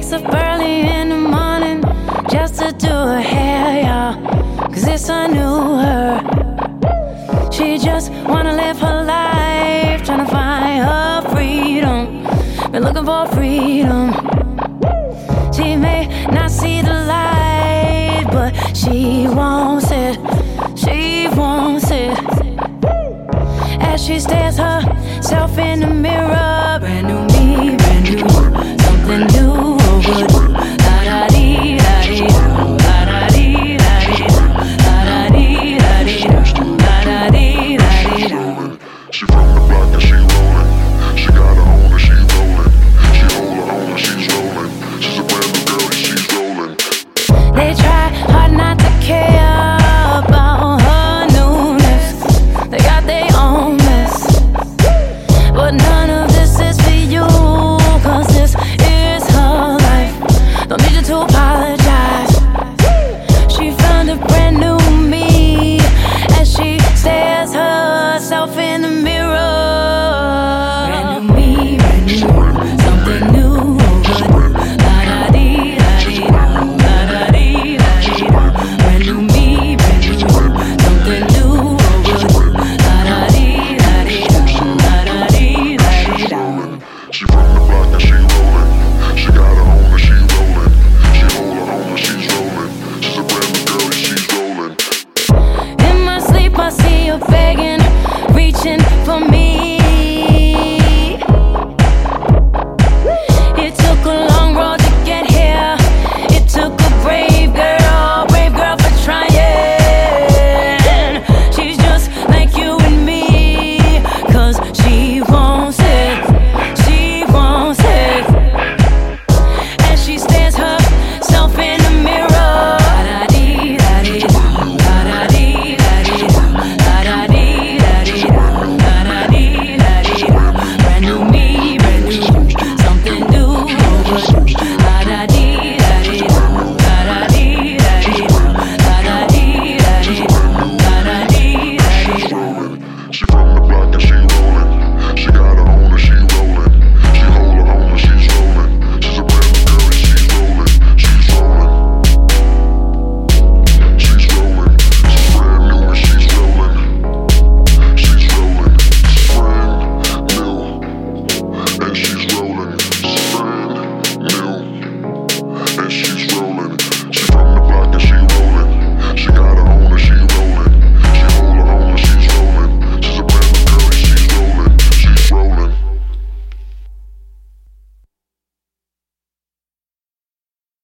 wakes up early in the morning just to do her hair, y'all. Cause it's a new her. She just wanna live her life, tryna find her freedom. Been looking for freedom. She may not see the light, but she wants it. She wants it. As she stares herself in the mirror, brand new me, brand new you.